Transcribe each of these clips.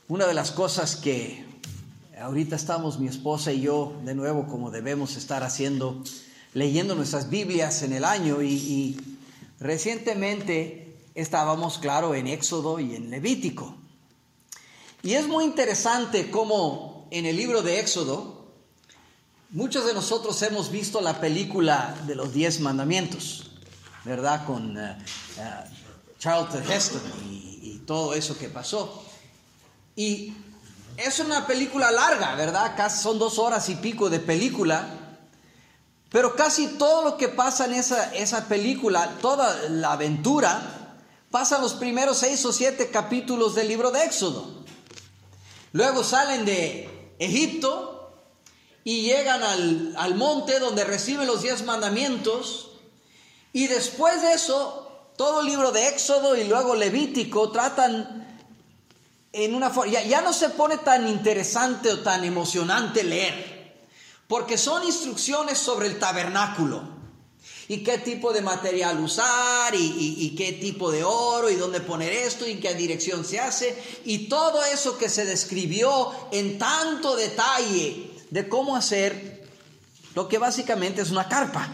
Una de las cosas que ahorita estamos mi esposa y yo de nuevo como debemos estar haciendo, leyendo nuestras Biblias en el año y recientemente estábamos, claro, en Éxodo y en Levítico. Y es muy interesante cómo en el libro de Éxodo, muchos de nosotros hemos visto la película de los 10 mandamientos, ¿verdad? Con Charlton Heston y todo eso que pasó. Y es una película larga, ¿verdad? Casi son 2 horas y pico de película. Pero casi todo lo que pasa en esa película, toda la aventura, pasa en los primeros 6 o 7 capítulos del libro de Éxodo. Luego salen de Egipto y llegan al monte donde reciben los 10 mandamientos. Y después de eso, todo el libro de Éxodo y luego Levítico tratan en una forma, ya no se pone tan interesante o tan emocionante leer, porque son instrucciones sobre el tabernáculo y qué tipo de material usar y qué tipo de oro y dónde poner esto y en qué dirección se hace y todo eso que se describió en tanto detalle de cómo hacer lo que básicamente es una carpa.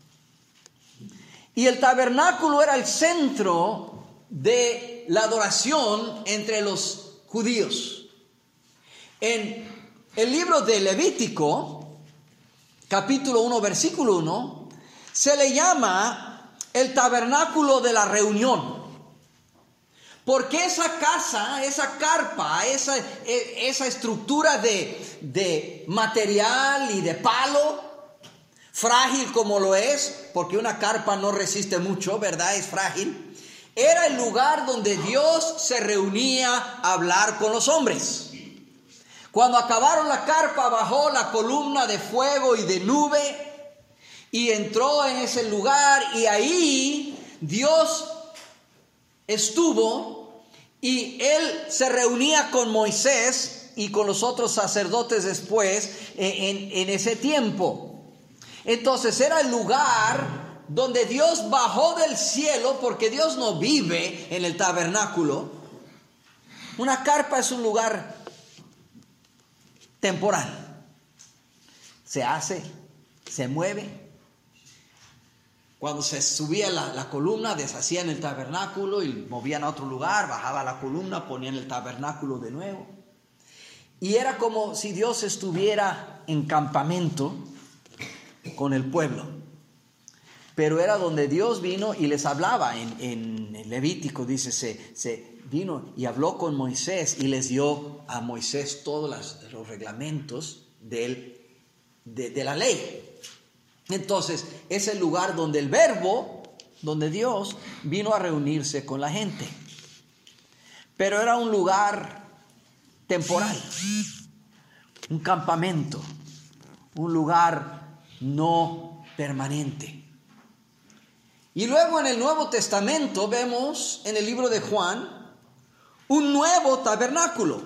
Y el tabernáculo era el centro de la adoración entre los judíos. En el libro de Levítico, capítulo 1, versículo 1, se le llama el tabernáculo de la reunión. Porque esa casa, esa carpa, esa estructura de material y de palo, frágil como lo es, porque una carpa no resiste mucho, ¿verdad? Es frágil. Era el lugar donde Dios se reunía a hablar con los hombres. Cuando acabaron la carpa, bajó la columna de fuego y de nube y entró en ese lugar y ahí Dios estuvo y él se reunía con Moisés y con los otros sacerdotes después en ese tiempo. Entonces era el lugar donde Dios bajó del cielo, porque Dios no vive en el tabernáculo. Una carpa es un lugar temporal. Se hace, se mueve. Cuando se subía la columna, deshacían el tabernáculo y movían a otro lugar, bajaba la columna, ponían el tabernáculo de nuevo. Y era como si Dios estuviera en campamento con el pueblo. Pero era donde Dios vino y les hablaba. En Levítico dice, se vino y habló con Moisés y les dio a Moisés todos los reglamentos de la ley. Entonces es el lugar donde el verbo, donde Dios vino a reunirse con la gente. Pero era un lugar temporal, un campamento, un lugar no permanente. Y luego en el Nuevo Testamento vemos en el libro de Juan un nuevo tabernáculo.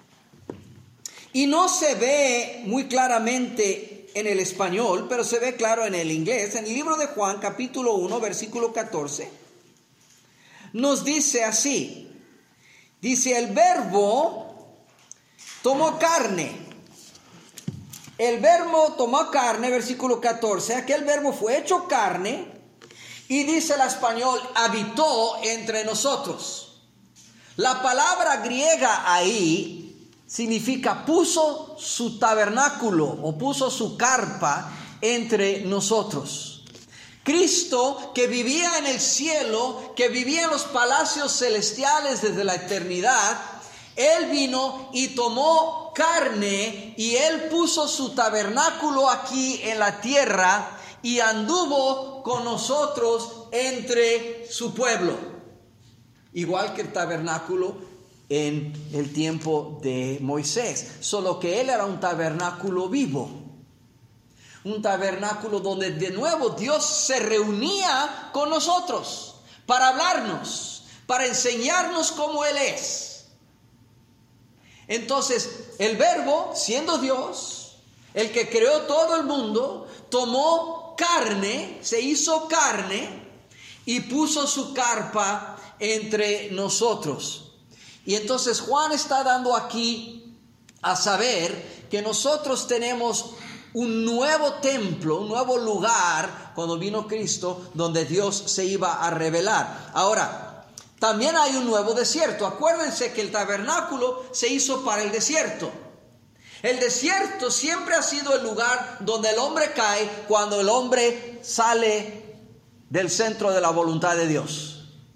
Y no se ve muy claramente en el español, pero se ve claro en el inglés. En el libro de Juan, capítulo 1, versículo 14, nos dice así. Dice, el verbo tomó carne. El verbo tomó carne, versículo 14. Aquel verbo fue hecho carne. Y dice el español, habitó entre nosotros. La palabra griega ahí significa puso su tabernáculo o puso su carpa entre nosotros. Cristo, que vivía en el cielo, que vivía en los palacios celestiales desde la eternidad, Él vino y tomó carne y Él puso su tabernáculo aquí en la tierra y anduvo con nosotros entre su pueblo. Igual que el tabernáculo en el tiempo de Moisés, solo que él era un tabernáculo vivo. Un tabernáculo donde de nuevo Dios se reunía con nosotros para hablarnos, para enseñarnos cómo Él es. Entonces, el Verbo, siendo Dios, el que creó todo el mundo, tomó carne, se hizo carne y puso su carpa entre nosotros. Y entonces Juan está dando aquí a saber que nosotros tenemos un nuevo templo, un nuevo lugar cuando vino Cristo, donde Dios se iba a revelar. Ahora, también hay un nuevo desierto. Acuérdense que el tabernáculo se hizo para el desierto. El desierto siempre ha sido el lugar donde el hombre cae cuando el hombre sale del centro de la voluntad de Dios.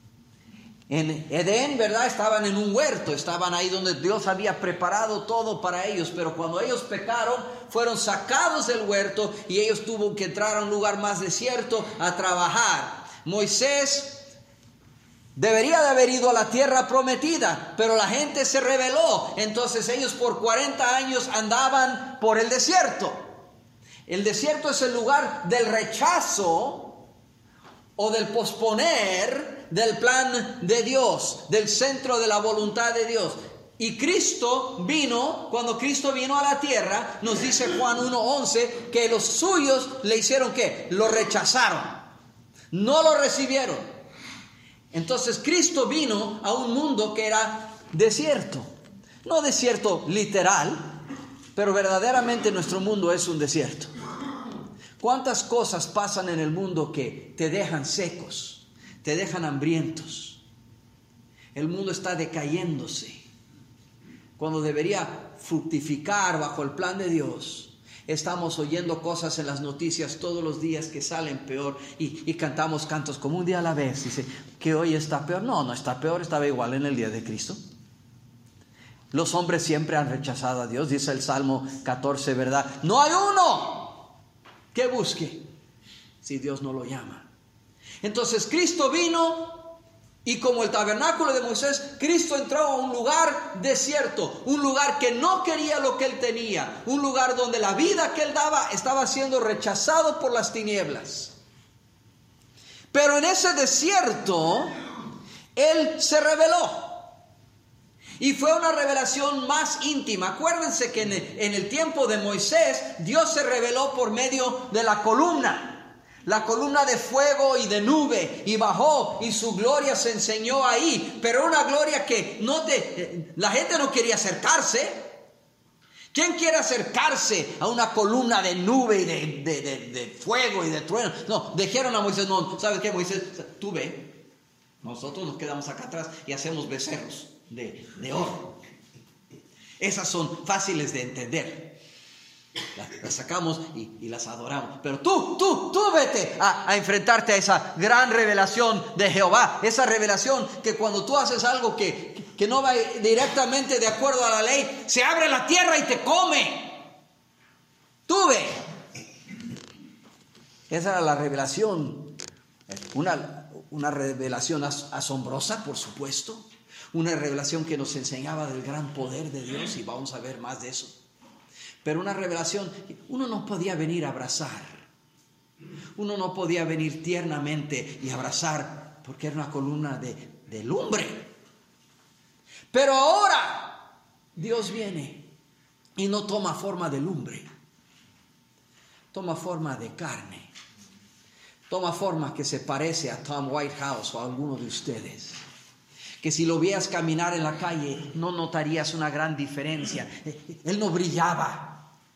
En Edén, ¿verdad? Estaban en un huerto, estaban ahí donde Dios había preparado todo para ellos, pero cuando ellos pecaron, fueron sacados del huerto y ellos tuvieron que entrar a un lugar más desierto a trabajar. Moisés debería de haber ido a la tierra prometida, pero la gente se rebeló, entonces ellos por 40 años andaban por el desierto. El desierto es el lugar del rechazo o del posponer del plan de Dios, del centro de la voluntad de Dios. Y Cristo vino, cuando Cristo vino a la tierra, nos dice Juan 1:11, que los suyos le hicieron ¿qué? Lo rechazaron, no lo recibieron. Entonces Cristo vino a un mundo que era desierto, no desierto literal, pero verdaderamente nuestro mundo es un desierto. ¿Cuántas cosas pasan en el mundo que te dejan secos, te dejan hambrientos? El mundo está decayéndose. Cuando debería fructificar bajo el plan de Dios, estamos oyendo cosas en las noticias todos los días que salen peor y cantamos cantos como un día a la vez. Dice que hoy está peor. No, no está peor, estaba igual en el día de Cristo. Los hombres siempre han rechazado a Dios, dice el Salmo 14, ¿verdad? No hay uno que busque si Dios no lo llama. Entonces Cristo vino y como el tabernáculo de Moisés, Cristo entró a un lugar desierto, un lugar que no quería lo que él tenía, un lugar donde la vida que él daba estaba siendo rechazado por las tinieblas. Pero en ese desierto, él se reveló. Y fue una revelación más íntima. Acuérdense que en el tiempo de Moisés, Dios se reveló por medio de la columna de fuego y de nube, y bajó, y su gloria se enseñó ahí. Pero una gloria que la gente no quería acercarse. ¿Quién quiere acercarse a una columna de nube y de fuego y de trueno? No, dijeron a Moisés, no, ¿sabes qué, Moisés? Tú ve, nosotros nos quedamos acá atrás y hacemos becerros de oro. Esas son fáciles de entender. Las sacamos y las adoramos. Pero tú vete a enfrentarte a esa gran revelación de Jehová. Esa revelación que cuando tú haces algo que no va directamente de acuerdo a la ley, se abre la tierra y te come. Tú ve. Esa era la revelación. Una revelación asombrosa, por supuesto. Una revelación que nos enseñaba del gran poder de Dios, y vamos a ver más de eso. Pero una revelación, uno no podía venir a abrazar. Uno no podía venir tiernamente y abrazar, porque era una columna de lumbre. Pero ahora Dios viene y no toma forma de lumbre. Toma forma de carne. Toma forma que se parece a Tom Whitehouse o a alguno de ustedes. Que si lo veas caminar en la calle no notarías una gran diferencia. Él no brillaba.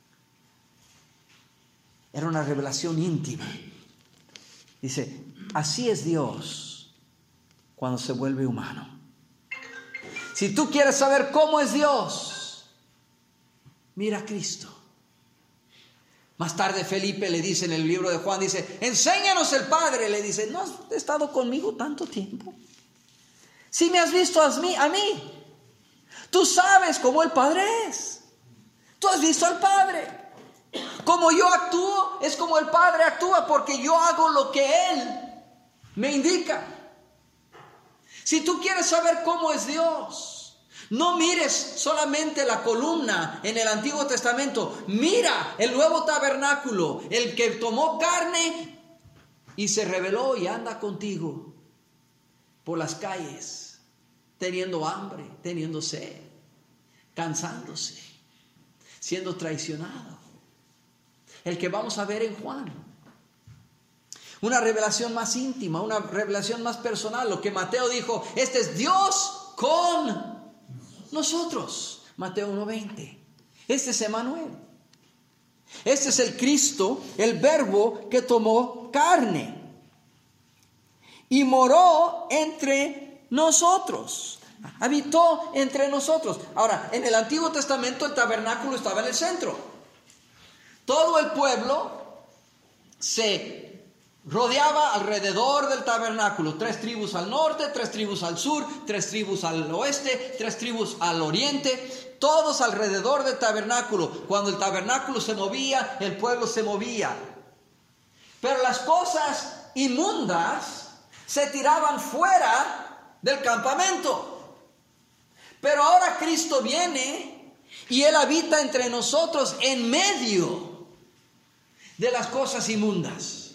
Era una revelación íntima. Dice, así es Dios cuando se vuelve humano. Si tú quieres saber cómo es Dios, mira a Cristo. Más tarde Felipe le dice en el libro de Juan, dice, enséñanos el Padre. Le dice, ¿no has estado conmigo tanto tiempo? Si me has visto a mí, tú sabes cómo el Padre es. Tú has visto al Padre. Como yo actúo, es como el Padre actúa, porque yo hago lo que Él me indica. Si tú quieres saber cómo es Dios, no mires solamente la columna en el Antiguo Testamento. Mira el nuevo tabernáculo, el que tomó carne y se reveló y anda contigo por las calles, teniendo hambre, teniendo sed, cansándose, siendo traicionado. El que vamos a ver en Juan. Una revelación más íntima, una revelación más personal. Lo que Mateo dijo, este es Dios con nosotros. Mateo 1:20. Este es Emmanuel. Este es el Cristo, el Verbo que tomó carne y moró entre nosotros. Habitó entre nosotros. Ahora, en el Antiguo Testamento el tabernáculo estaba en el centro. Todo el pueblo se rodeaba alrededor del tabernáculo. 3 tribus al norte, 3 tribus al sur, 3 tribus al oeste, 3 tribus al oriente. Todos alrededor del tabernáculo. Cuando el tabernáculo se movía, el pueblo se movía. Pero las cosas inmundas se tiraban fuera del campamento. Pero ahora Cristo viene y Él habita entre nosotros en medio de las cosas inmundas,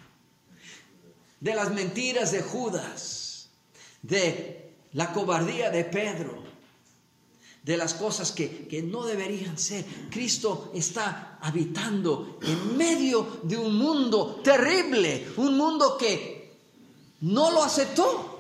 de las mentiras de Judas, de la cobardía de Pedro, de las cosas que no deberían ser. Cristo está habitando en medio de un mundo terrible, un mundo que no lo aceptó.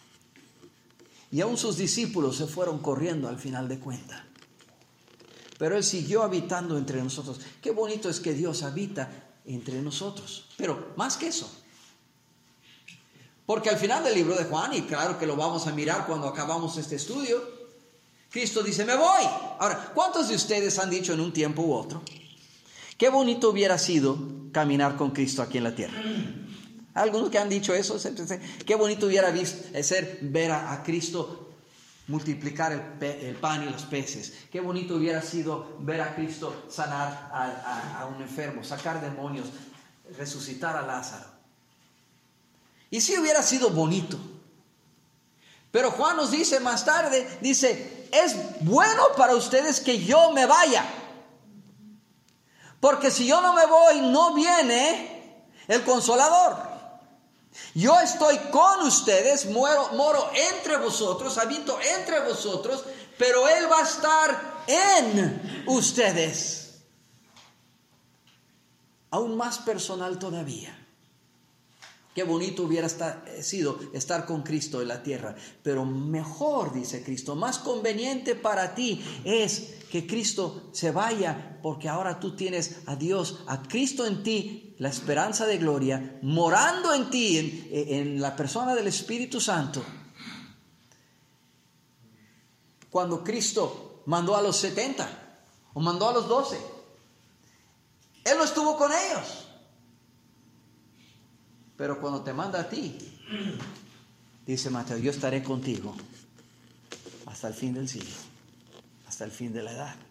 Y aún sus discípulos se fueron corriendo al final de cuentas. Pero Él siguió habitando entre nosotros. Qué bonito es que Dios habita entre nosotros. Pero más que eso. Porque al final del libro de Juan, y claro que lo vamos a mirar cuando acabamos este estudio, Cristo dice, me voy. Ahora, ¿cuántos de ustedes han dicho en un tiempo u otro, qué bonito hubiera sido caminar con Cristo aquí en la tierra? Algunos que han dicho eso, qué bonito hubiera ser ver a Cristo multiplicar el pan y los peces. Qué bonito hubiera sido ver a Cristo sanar a un enfermo, sacar demonios, resucitar a Lázaro. Y sí hubiera sido bonito. Pero Juan nos dice más tarde, dice, es bueno para ustedes que yo me vaya. Porque si yo no me voy, no viene el Consolador. Yo estoy con ustedes, moro entre vosotros, habito entre vosotros, pero Él va a estar en ustedes. Aún más personal todavía. Qué bonito hubiera sido estar con Cristo en la tierra. Pero mejor, dice Cristo, más conveniente para ti es que Cristo se vaya, porque ahora tú tienes a Dios, a Cristo en ti, la esperanza de gloria, morando en ti, en la persona del Espíritu Santo. Cuando Cristo mandó a los 70 o mandó a los 12, Él no estuvo con ellos. Pero cuando te manda a ti, dice Mateo, yo estaré contigo hasta el fin del siglo, hasta el fin de la edad.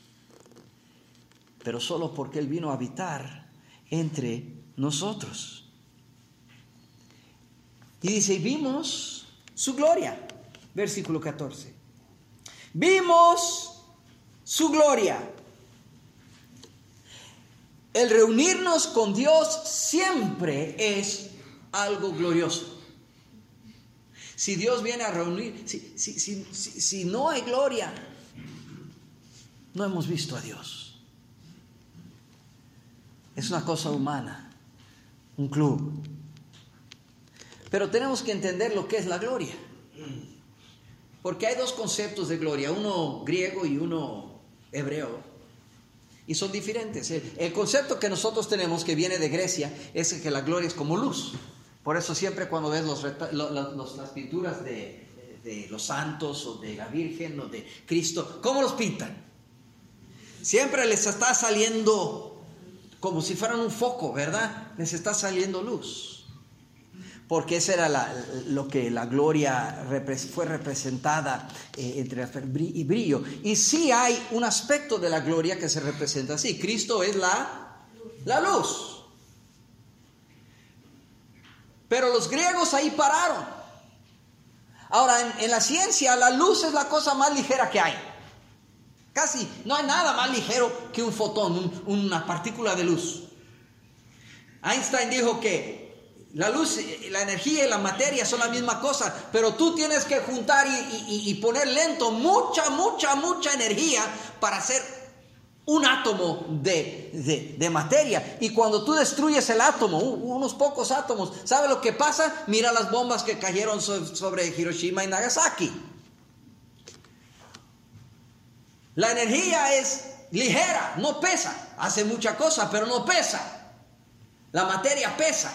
Pero solo porque Él vino a habitar entre nosotros. Y dice, vimos su gloria, versículo 14. Vimos su gloria. El reunirnos con Dios siempre es algo glorioso. Si Dios viene a reunir, si no hay gloria, no hemos visto a Dios. Es una cosa humana, un club. Pero tenemos que entender lo que es la gloria. Porque hay dos conceptos de gloria, uno griego y uno hebreo. Y son diferentes. El concepto que nosotros tenemos, que viene de Grecia, es que la gloria es como luz. Por eso siempre cuando ves las pinturas de los santos o de la Virgen o de Cristo, ¿cómo los pintan? Siempre les está saliendo como si fueran un foco, ¿verdad? Les está saliendo luz. Porque esa era lo que la gloria fue representada entre y brillo. Y sí hay un aspecto de la gloria que se representa así. Cristo es la luz. Pero los griegos ahí pararon. Ahora, en la ciencia, la luz es la cosa más ligera que hay. Casi no hay nada más ligero que un fotón, una partícula de luz. Einstein dijo que la luz, la energía y la materia son la misma cosa, pero tú tienes que juntar y poner lento mucha energía para hacer un átomo de materia. Y cuando tú destruyes el átomo, unos pocos átomos, ¿sabe lo que pasa? Mira las bombas que cayeron sobre Hiroshima y Nagasaki. La energía es ligera, no pesa. Hace mucha cosa, pero no pesa. La materia pesa.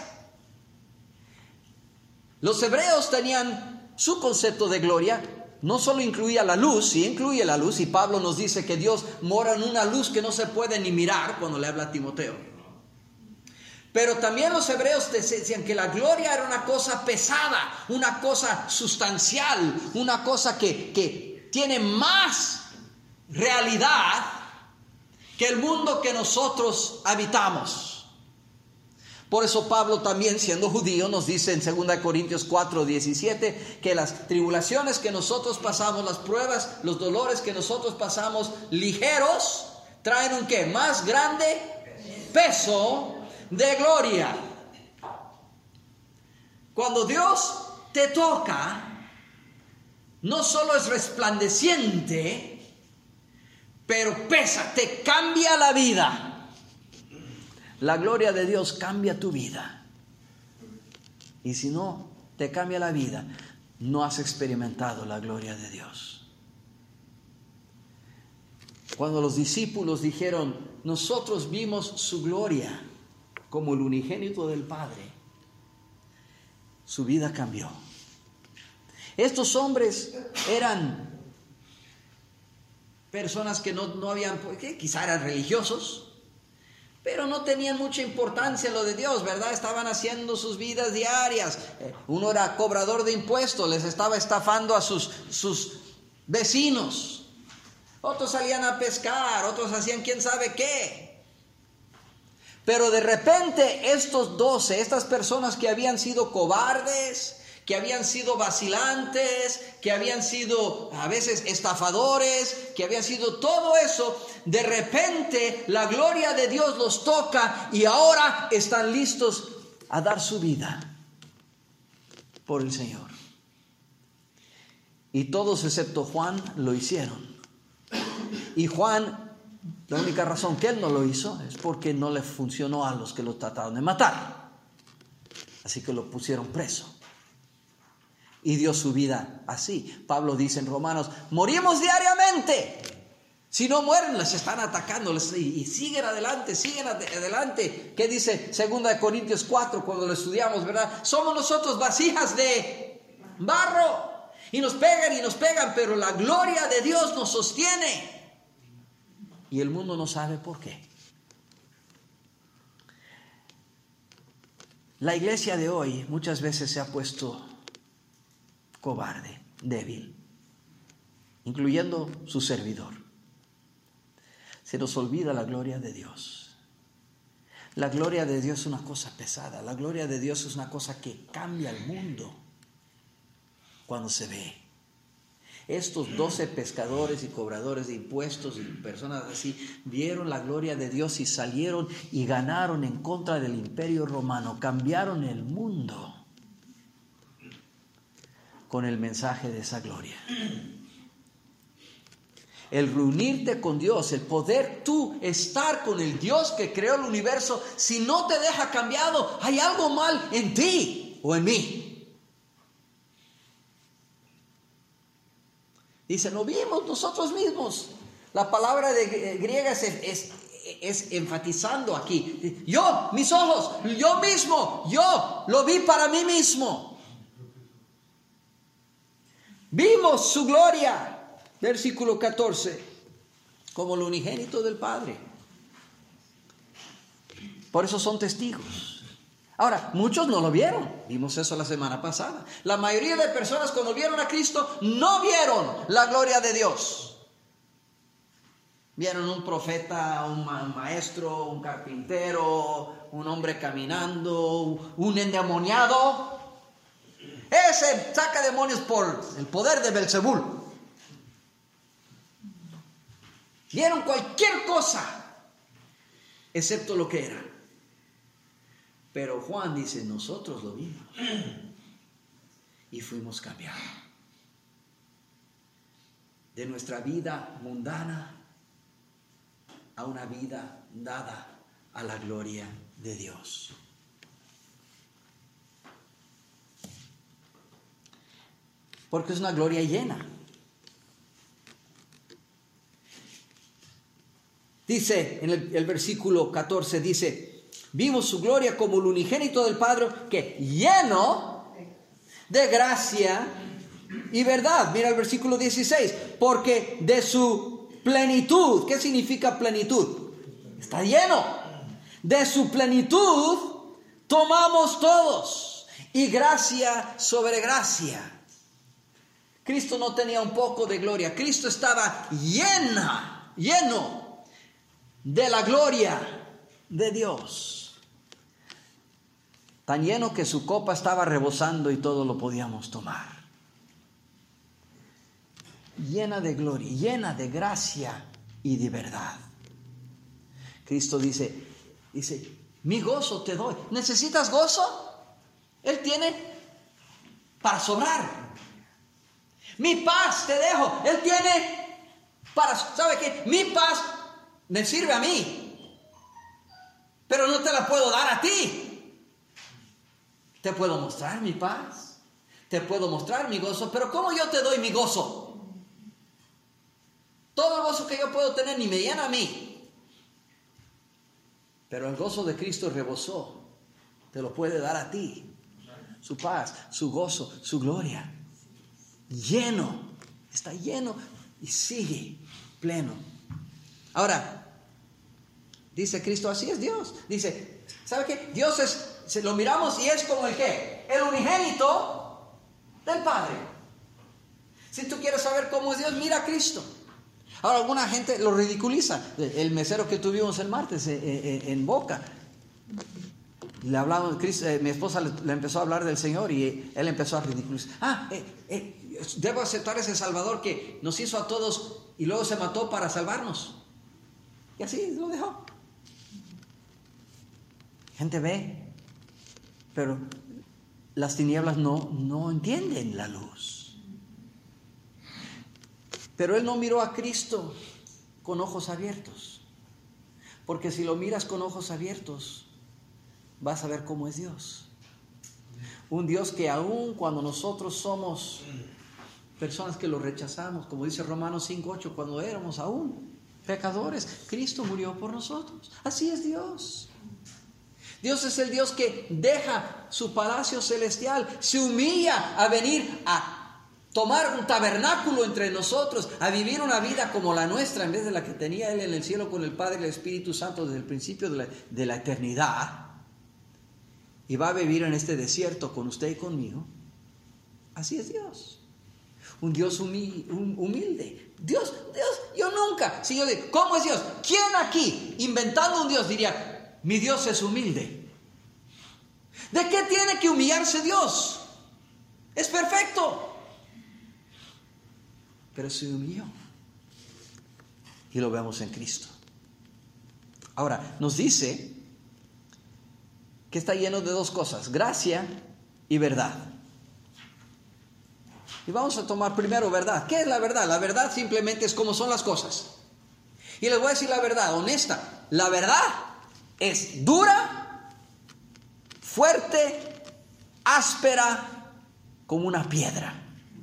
Los hebreos tenían su concepto de gloria. No solo incluía la luz, sí incluye la luz. Y Pablo nos dice que Dios mora en una luz que no se puede ni mirar cuando le habla a Timoteo. Pero también los hebreos decían que la gloria era una cosa pesada, una cosa sustancial, una cosa que tiene más realidad que el mundo que nosotros habitamos. Por eso Pablo también, siendo judío, nos dice en 2 Corintios 4:17 que las tribulaciones que nosotros pasamos, las pruebas, los dolores que nosotros pasamos ligeros, traen un ¿qué? Más grande peso de gloria. Cuando Dios te toca, no solo es resplandeciente, pero pesa, te cambia la vida. La gloria de Dios cambia tu vida. Y si no te cambia la vida, no has experimentado la gloria de Dios. Cuando los discípulos dijeron, nosotros vimos su gloria como el unigénito del Padre, su vida cambió. Estos hombres eran personas que no habían, quizá eran religiosos, pero no tenían mucha importancia en lo de Dios, ¿verdad? Estaban haciendo sus vidas diarias. Uno era cobrador de impuestos, les estaba estafando a sus vecinos. Otros salían a pescar, otros hacían quién sabe qué. Pero de repente estos 12, estas personas que habían sido cobardes, que habían sido vacilantes, que habían sido a veces estafadores, que habían sido todo eso, de repente la gloria de Dios los toca y ahora están listos a dar su vida por el Señor. Y todos excepto Juan lo hicieron. Y Juan, la única razón que él no lo hizo es porque no le funcionó a los que lo trataron de matar. Así que lo pusieron preso. Y dio su vida así. Pablo dice en Romanos, morimos diariamente. Si no mueren, les están atacando y siguen adelante, siguen adelante. ¿Qué dice 2 Corintios 4 cuando lo estudiamos, verdad? Somos nosotros vasijas de barro. Y nos pegan, pero la gloria de Dios nos sostiene. Y el mundo no sabe por qué. La iglesia de hoy muchas veces se ha puesto cobarde, débil, incluyendo su servidor. Se nos olvida la gloria de Dios. La gloria de Dios es una cosa pesada. La gloria de Dios es una cosa que cambia el mundo cuando se ve. Estos 12 pescadores y cobradores de impuestos y personas así vieron la gloria de Dios y salieron y ganaron en contra del imperio romano. Cambiaron el mundo con el mensaje de esa gloria. El reunirte con Dios, el poder tú estar con el Dios que creó el universo, si no te deja cambiado, hay algo mal en ti o en mí. Dice, lo vimos nosotros mismos. La palabra de griega es enfatizando aquí. Yo, mis ojos, yo mismo, yo lo vi para mí mismo. Vimos su gloria, versículo 14, como el unigénito del Padre. Por eso son testigos. Ahora, muchos no lo vieron. Vimos eso la semana pasada. La mayoría de personas cuando vieron a Cristo no vieron la gloria de Dios. Vieron un profeta, un maestro, un carpintero, un hombre caminando, un endemoniado. Ese saca demonios por el poder de Belzebul. Vieron cualquier cosa, excepto lo que era. Pero Juan dice, nosotros lo vimos y fuimos cambiados. De nuestra vida mundana a una vida dada a la gloria de Dios. Porque es una gloria llena. Dice en el versículo 14, dice, vimos su gloria como el unigénito del Padre, que lleno de gracia y verdad. Mira el versículo 16, porque de su plenitud, ¿qué significa plenitud? Está lleno. De su plenitud tomamos todos, y gracia sobre gracia. Cristo no tenía un poco de gloria, Cristo estaba lleno de la gloria de Dios. Tan lleno que su copa estaba rebosando y todo lo podíamos tomar. Llena de gloria, llena de gracia y de verdad. Cristo dice, mi gozo te doy. ¿Necesitas gozo? Él tiene para sobrar. Mi paz te dejo. Él tiene para, ¿sabe qué? Mi paz me sirve a mí, pero no te la puedo dar a ti. Te puedo mostrar mi paz, te puedo mostrar mi gozo, pero ¿cómo yo te doy mi gozo? Todo el gozo que yo puedo tener ni me llena a mí, pero el gozo de Cristo rebosó, te lo puede dar a ti. Su paz, su gozo, su gloria, lleno, está lleno y sigue pleno. Ahora, dice Cristo, así es Dios. Dice, ¿sabe qué? Dios es, lo miramos y es como el ¿qué? El unigénito del Padre. Si tú quieres saber cómo es Dios, mira a Cristo. Ahora, alguna gente lo ridiculiza. El mesero que tuvimos el martes en Boca, le hablamos, mi esposa le empezó a hablar del Señor y él empezó a ridiculizar. Debo aceptar ese Salvador que nos hizo a todos y luego se mató para salvarnos. Y así lo dejó. Gente ve, pero las tinieblas no entienden la luz. Pero él no miró a Cristo con ojos abiertos. Porque si lo miras con ojos abiertos, vas a ver cómo es Dios. Un Dios que aún cuando nosotros somos personas que lo rechazamos, como dice Romanos 5:8, cuando éramos aún pecadores, Cristo murió por nosotros. Así es Dios. Dios es el Dios que deja su palacio celestial, se humilla a venir a tomar un tabernáculo entre nosotros, a vivir una vida como la nuestra en vez de la que tenía Él en el cielo con el Padre y el Espíritu Santo desde el principio de la eternidad. Y va a vivir en este desierto con usted y conmigo. Así es Dios. Un Dios humilde. Dios, yo nunca. Si yo digo, ¿cómo es Dios? ¿Quién aquí, inventando un Dios, diría, mi Dios es humilde? ¿De qué tiene que humillarse Dios? Es perfecto. Pero se humilló. Y lo vemos en Cristo. Ahora, nos dice que está lleno de dos cosas, gracia y verdad. Y vamos a tomar primero verdad. ¿Qué es la verdad? La verdad simplemente es como son las cosas. Y les voy a decir la verdad, honesta. La verdad es dura, fuerte, áspera, como una piedra.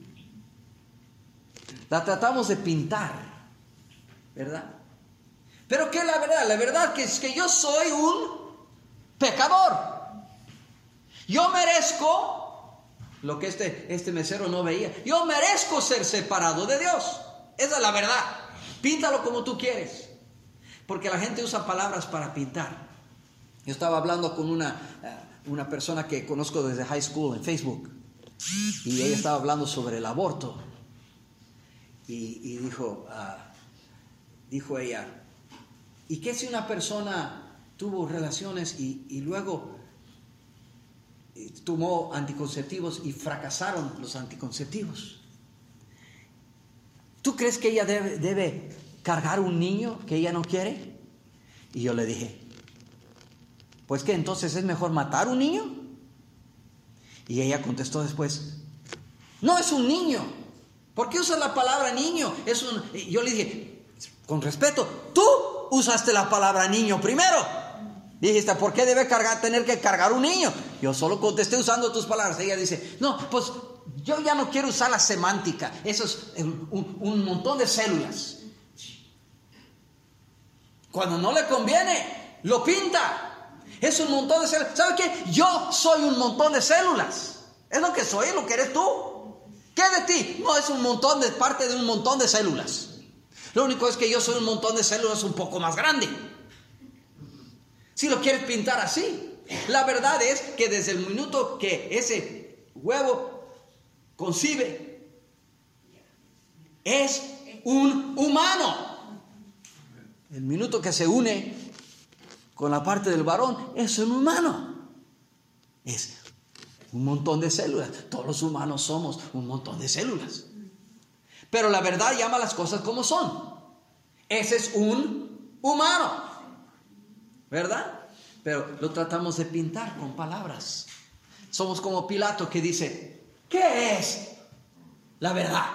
La tratamos de pintar, ¿verdad? Pero ¿qué es la verdad? La verdad que es que yo soy un pecador. Yo merezco lo que este mesero no veía. Yo merezco ser separado de Dios. Esa es la verdad. Píntalo como tú quieres. Porque la gente usa palabras para pintar. Yo estaba hablando con una persona que conozco desde high school en Facebook. Y ella estaba hablando sobre el aborto. Y dijo ella, ¿y qué si una persona tuvo relaciones y luego tomó anticonceptivos y fracasaron los anticonceptivos? ¿Tú crees que ella debe cargar un niño que ella no quiere? Y yo le dije, pues que entonces es mejor matar un niño. Y ella contestó después, no es un niño. ¿Por qué usas la palabra niño? Yo le dije, con respeto, tú usaste la palabra niño primero. Dijiste, ¿por qué debe tener que cargar un niño? Yo solo contesté usando tus palabras. Ella dice, no, pues yo ya no quiero usar la semántica. Eso es un montón de células. Cuando no le conviene, lo pinta. Es un montón de células. ¿Sabe qué? Yo soy un montón de células. Es lo que soy, es lo que eres tú. ¿Qué de ti? No, es un montón de parte de un montón de células. Lo único es que yo soy un montón de células un poco más grande. Si lo quieres pintar así. La verdad es que desde el minuto que ese huevo concibe, es un humano. El minuto que se une con la parte del varón, es un humano. Es un montón de células. Todos los humanos somos un montón de células. Pero la verdad llama las cosas como son. Ese es un humano, ¿verdad? Pero lo tratamos de pintar con palabras. Somos como Pilato que dice, ¿qué es la verdad?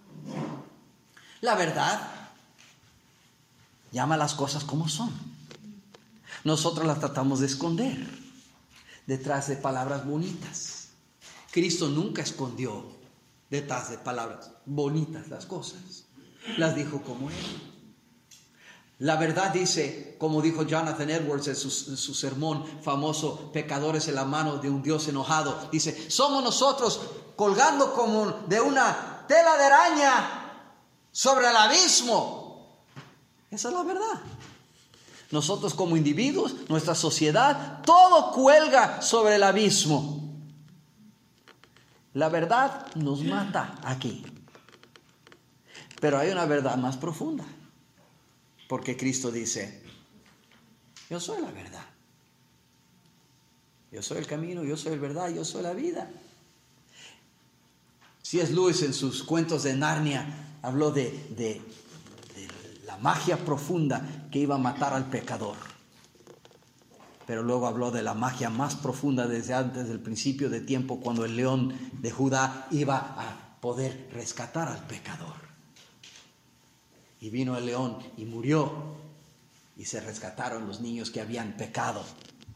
La verdad llama las cosas como son. Nosotros las tratamos de esconder detrás de palabras bonitas. Cristo nunca escondió detrás de palabras bonitas las cosas. Las dijo como Él. La verdad dice, como dijo Jonathan Edwards en su sermón famoso, Pecadores en la mano de un Dios enojado, dice, somos nosotros colgando como de una tela de araña sobre el abismo. Esa es la verdad. Nosotros como individuos, nuestra sociedad, todo cuelga sobre el abismo. La verdad nos mata aquí. Pero hay una verdad más profunda. Porque Cristo dice, yo soy la verdad. Yo soy el camino, yo soy la verdad, yo soy la vida. C.S. Lewis en sus cuentos de Narnia habló de la magia profunda que iba a matar al pecador. Pero luego habló de la magia más profunda desde antes del principio de tiempo, cuando el león de Judá iba a poder rescatar al pecador. Y vino el león y murió, y se rescataron los niños que habían pecado.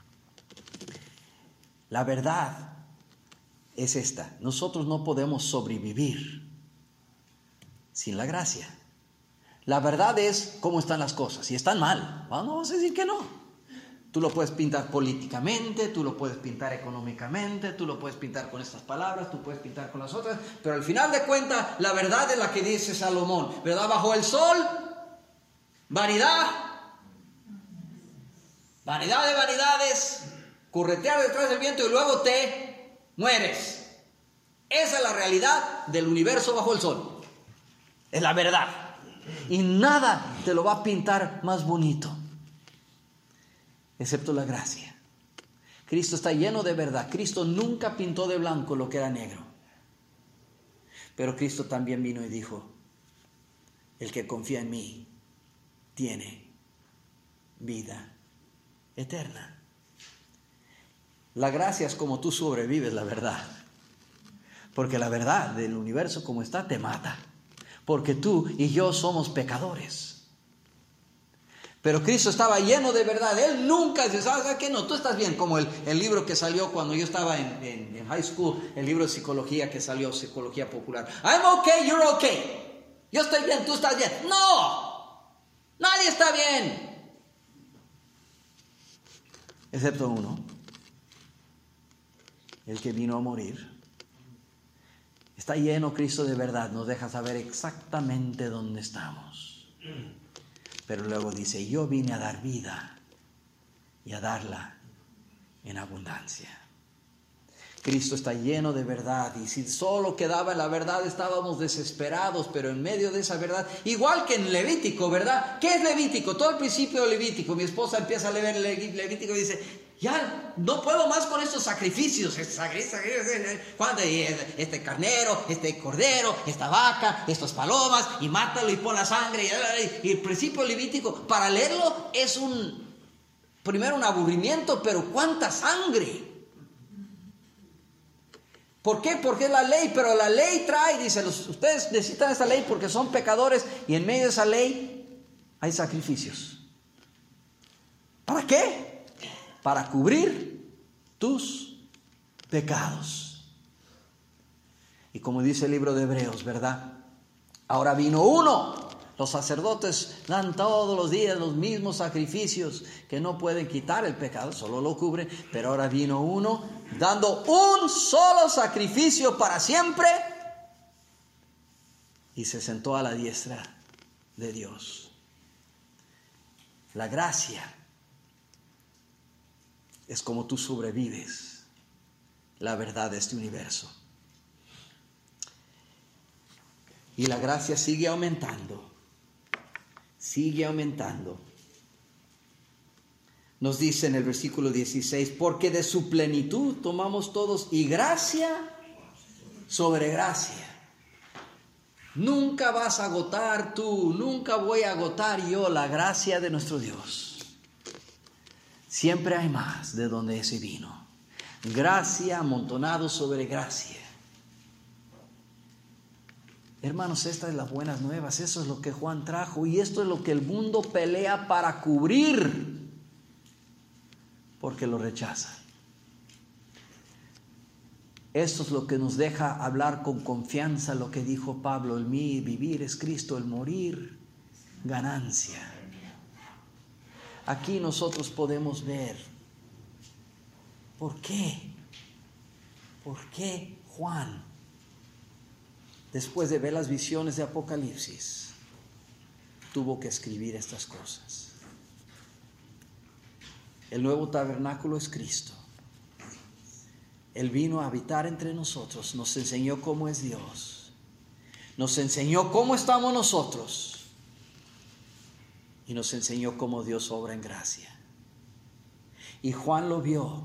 La verdad es esta: nosotros no podemos sobrevivir sin la gracia. La verdad es cómo están las cosas, y están mal, no vamos a decir que no. Tú lo puedes pintar políticamente, tú lo puedes pintar económicamente, tú lo puedes pintar con estas palabras, tú puedes pintar con las otras, pero al final de cuentas, la verdad es la que dice Salomón, ¿verdad? Bajo el sol, vanidad, vanidad de vanidades, corretear detrás del viento y luego te mueres. Esa es la realidad del universo bajo el sol. Es la verdad. Y nada te lo va a pintar más bonito, excepto la gracia. Cristo está lleno de verdad. Cristo nunca pintó de blanco lo que era negro. Pero Cristo también vino y dijo, el que confía en mí tiene vida eterna. La gracia es como tú sobrevives la verdad. Porque la verdad del universo como está te mata. Porque tú y yo somos pecadores. Pero Cristo estaba lleno de verdad. Él nunca dice, ¿sabes qué? No, tú estás bien. Como el libro que salió cuando yo estaba en high school, el libro de psicología que salió, Psicología Popular. I'm okay, you're okay. Yo estoy bien, tú estás bien. No, nadie está bien. Excepto uno, el que vino a morir. Está lleno Cristo de verdad, nos deja saber exactamente dónde estamos. Pero luego dice, yo vine a dar vida y a darla en abundancia. Cristo está lleno de verdad, y si solo quedaba en la verdad estábamos desesperados, pero en medio de esa verdad, igual que en Levítico, ¿verdad? ¿Qué es Levítico? Todo el principio de Levítico, mi esposa empieza a leer Levítico y dice, ya no puedo más con estos sacrificios, este carnero, este cordero, esta vaca, estas palomas, y mátalo y pon la sangre, y el principio levítico, para leerlo es primero un aburrimiento, pero cuánta sangre. ¿Por qué? Porque es la ley, pero la ley trae, dice, ustedes necesitan esta ley porque son pecadores, y en medio de esa ley hay sacrificios. ¿Para qué? Para cubrir tus pecados. Y como dice el libro de Hebreos, ¿verdad? Ahora vino uno Los sacerdotes dan todos los días los mismos sacrificios que no pueden quitar el pecado, solo lo cubren. Pero ahora vino uno dando un solo sacrificio para siempre y se sentó a la diestra de Dios. La gracia es como tú sobrevives la verdad de este universo. Y la gracia sigue aumentando. Sigue aumentando. Nos dice en el versículo 16, porque de su plenitud tomamos todos y gracia sobre gracia. Nunca vas a agotar tú, nunca voy a agotar yo la gracia de nuestro Dios. Siempre hay más de donde ese vino. Gracia amontonado sobre gracia. Hermanos, estas son las buenas nuevas, eso es lo que Juan trajo y esto es lo que el mundo pelea para cubrir, porque lo rechaza. Esto es lo que nos deja hablar con confianza lo que dijo Pablo: el vivir es Cristo, el morir ganancia. Aquí nosotros podemos ver por qué Juan, después de ver las visiones de Apocalipsis, tuvo que escribir estas cosas. El nuevo tabernáculo es Cristo. Él vino a habitar entre nosotros, nos enseñó cómo es Dios, nos enseñó cómo estamos nosotros y nos enseñó cómo Dios obra en gracia. Y Juan lo vio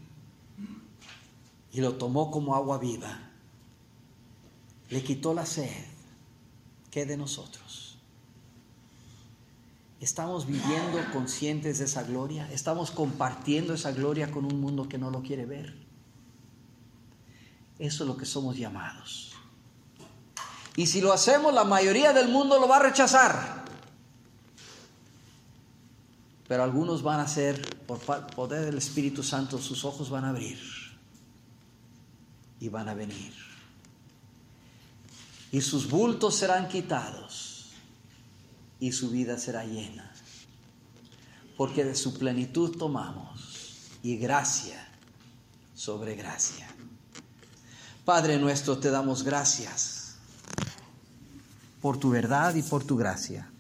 y lo tomó como agua viva. Le quitó la sed. ¿Qué de nosotros? ¿Estamos viviendo conscientes de esa gloria? ¿Estamos compartiendo esa gloria con un mundo que no lo quiere ver? Eso es lo que somos llamados. Y si lo hacemos, la mayoría del mundo lo va a rechazar. Pero algunos van a ser, por poder del Espíritu Santo, sus ojos van a abrir y van a venir. Y sus bultos serán quitados y su vida será llena, porque de su plenitud tomamos y gracia sobre gracia. Padre nuestro, te damos gracias por tu verdad y por tu gracia.